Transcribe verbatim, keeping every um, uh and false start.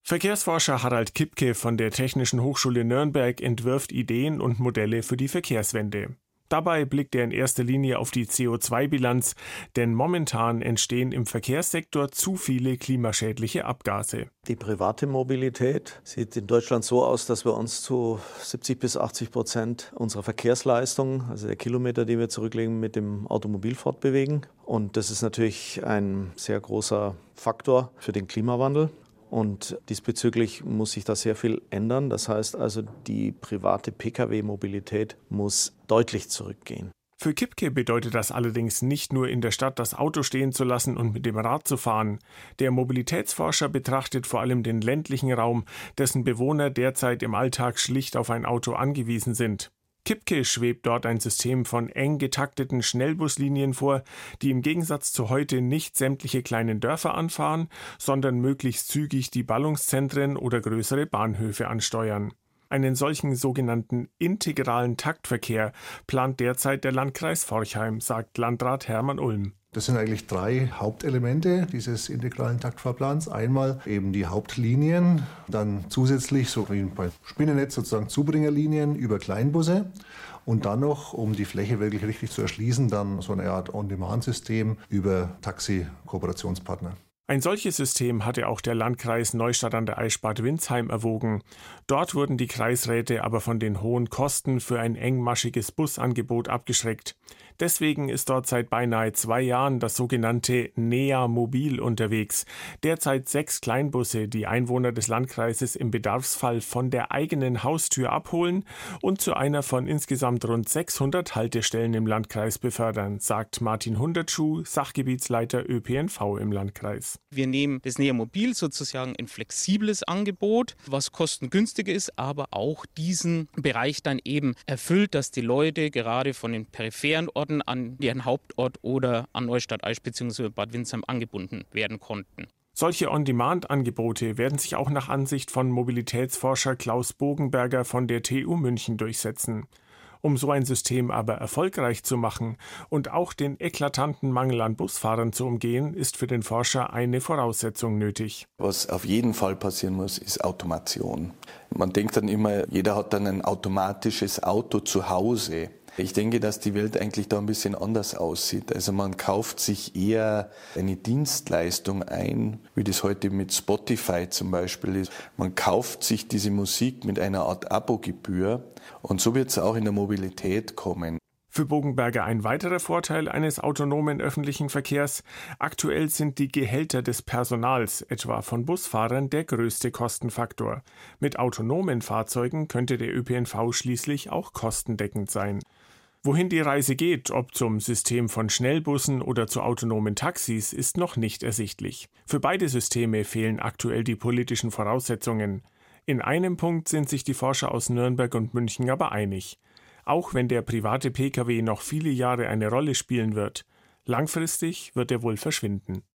Verkehrsforscher Harald Kipke von der Technischen Hochschule Nürnberg entwirft Ideen und Modelle für die Verkehrswende. Dabei blickt er in erster Linie auf die C O zwei Bilanz, denn momentan entstehen im Verkehrssektor zu viele klimaschädliche Abgase. Die private Mobilität sieht in Deutschland so aus, dass wir uns zu siebzig bis achtzig Prozent unserer Verkehrsleistung, also der Kilometer, die wir zurücklegen, mit dem Automobil fortbewegen. Und das ist natürlich ein sehr großer Faktor für den Klimawandel. Und diesbezüglich muss sich da sehr viel ändern. Das heißt also, die private Pkw-Mobilität muss deutlich zurückgehen. Für Kipke bedeutet das allerdings nicht nur in der Stadt das Auto stehen zu lassen und mit dem Rad zu fahren. Der Mobilitätsforscher betrachtet vor allem den ländlichen Raum, dessen Bewohner derzeit im Alltag schlicht auf ein Auto angewiesen sind. Kipke schwebt dort ein System von eng getakteten Schnellbuslinien vor, die im Gegensatz zu heute nicht sämtliche kleinen Dörfer anfahren, sondern möglichst zügig die Ballungszentren oder größere Bahnhöfe ansteuern. Einen solchen sogenannten integralen Taktverkehr plant derzeit der Landkreis Forchheim, sagt Landrat Hermann Ulm. Das sind eigentlich drei Hauptelemente dieses integralen Taktfahrplans. Einmal eben die Hauptlinien, dann zusätzlich, so wie beim Spinnennetz sozusagen Zubringerlinien über Kleinbusse und dann noch, um die Fläche wirklich richtig zu erschließen, dann so eine Art On-Demand-System über Taxi-Kooperationspartner. Ein solches System hatte auch der Landkreis Neustadt an der Aisch-Bad Windsheim erwogen. Dort wurden die Kreisräte aber von den hohen Kosten für ein engmaschiges Busangebot abgeschreckt. Deswegen ist dort seit beinahe zwei Jahren das sogenannte Nea Mobil unterwegs. Derzeit sechs Kleinbusse, die Einwohner des Landkreises im Bedarfsfall von der eigenen Haustür abholen und zu einer von insgesamt rund sechshundert Haltestellen im Landkreis befördern, sagt Martin Hundertschuh, Sachgebietsleiter Ö P N V im Landkreis. Wir nehmen das Nea Mobil sozusagen ein flexibles Angebot, was kostengünstiger ist, aber auch diesen Bereich dann eben erfüllt, dass die Leute gerade von den peripheren Orten an ihren Hauptort oder an Neustadt-Aisch bzw. Bad Windsheim angebunden werden konnten. Solche On-Demand-Angebote werden sich auch nach Ansicht von Mobilitätsforscher Klaus Bogenberger von der T U München durchsetzen. Um so ein System aber erfolgreich zu machen und auch den eklatanten Mangel an Busfahrern zu umgehen, ist für den Forscher eine Voraussetzung nötig. Was auf jeden Fall passieren muss, ist Automation. Man denkt dann immer, jeder hat dann ein automatisches Auto zu Hause. Ich denke, dass die Welt eigentlich da ein bisschen anders aussieht. Also man kauft sich eher eine Dienstleistung ein, wie das heute mit Spotify zum Beispiel ist. Man kauft sich diese Musik mit einer Art Abogebühr und so wird es auch in der Mobilität kommen. Für Bogenberger ein weiterer Vorteil eines autonomen öffentlichen Verkehrs: Aktuell sind die Gehälter des Personals, etwa von Busfahrern, der größte Kostenfaktor. Mit autonomen Fahrzeugen könnte der Ö P N V schließlich auch kostendeckend sein. Wohin die Reise geht, ob zum System von Schnellbussen oder zu autonomen Taxis, ist noch nicht ersichtlich. Für beide Systeme fehlen aktuell die politischen Voraussetzungen. In einem Punkt sind sich die Forscher aus Nürnberg und München aber einig. Auch wenn der private Pkw noch viele Jahre eine Rolle spielen wird, langfristig wird er wohl verschwinden.